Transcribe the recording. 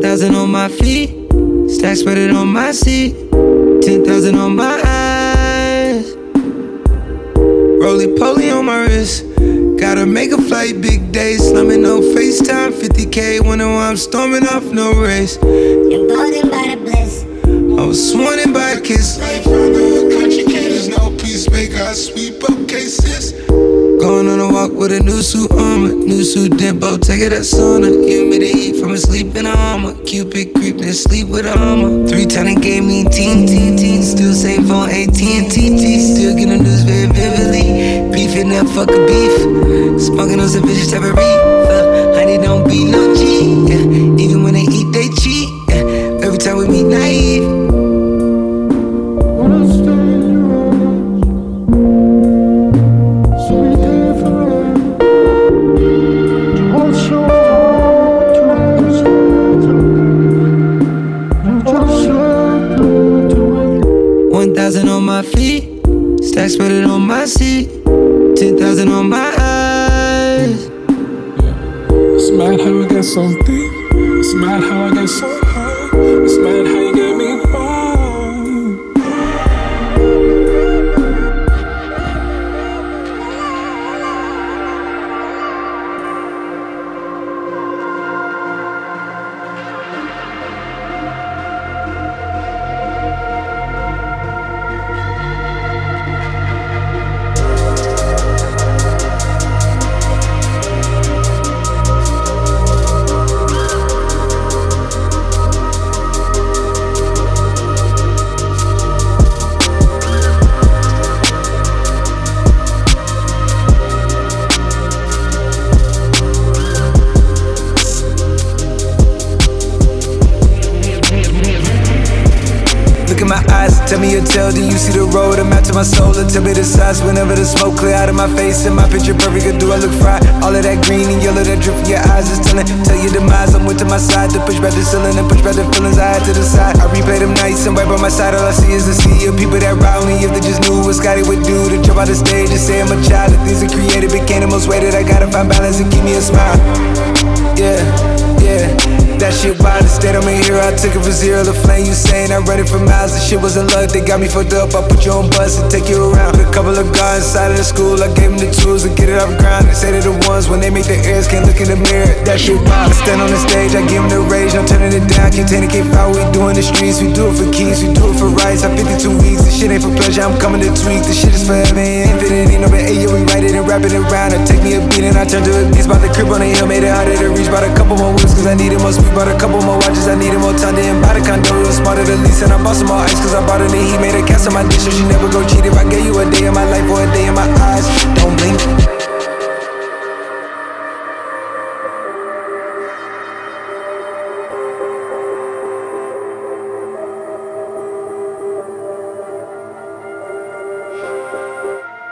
1,000 on my feet, stacks spreaded on my seat, 10,000 on my eyes. Roly-poly on my wrist, gotta make a flight, big days, slumming no FaceTime, 50K, wondering why I'm storming off, no race. Emboldened by the bliss, I was sworn in by a kiss. Life on the country kid, there's no peacemaker, I sweep up cases. Going on a walk with a new suit armor, new suit Dimpo, take it at sauna. Humidity from a sleep in a armor, Cupid creeping and sleep with a armor. 3 times they gave me teen, still same phone, AT&T, still getting news very vividly. Beefing that fuck a beef, smoking on some vicious type of reefer. Honey don't be no G, yeah. Even when they eat they cheat, yeah. Every time we meet naive. On my feet, stacks spreaded on my seat, 10,000 on my eyes. It's mad how I got so deep. It's mad how I got so high. It's mad how you get me high. Tell me your tale, do you see the road? I'm out to my soul, and tell me the size. Whenever the smoke clear out of my face and my picture perfect, or do I look fried? All of that green and yellow that drip from your eyes is telling. Tell your demise, I'm with to my side to push back the ceiling and push back the feelings I had to the side. I replay them nights and right by my side, all I see is a sea of people that ride me. If they just knew what Scotty would do to jump out the stage and say I'm a child. The things I created became the most weighted. I gotta find balance and keep me a smile. Yeah. That shit wild, instead I'm a hero. I took it from zero to flame. You saying I'm ready for miles. The shit wasn't luck, they got me fucked up. I put you on bus and take you around. Put a couple of guys inside of the school, I gave them the tools to get it off the ground. They say they're the ones when they make their ears can't look in the mirror. That shit wild. I stand on the stage, I give them the rage, I'm turning it down. Contain it, can't foul, we do in the streets. We do it for keys, we do it for rights. I'm 52 weeks, this shit ain't for pleasure, I'm coming to tweak. This shit is forever, infinity, no but hey, we write it and wrap it around. I take me a beat and I turn to a beast. Bought the crib on the hill, made it harder to reach. Bought a couple more whips cause I needed more sweet. Bought a couple more watches, I needed more time to buy the condo. It was smarter to lease and I bought some more ice cause I bought it and he made a cast on my dish so she never go cheat. If I gave you a day of my life or a day in my eyes, don't blink.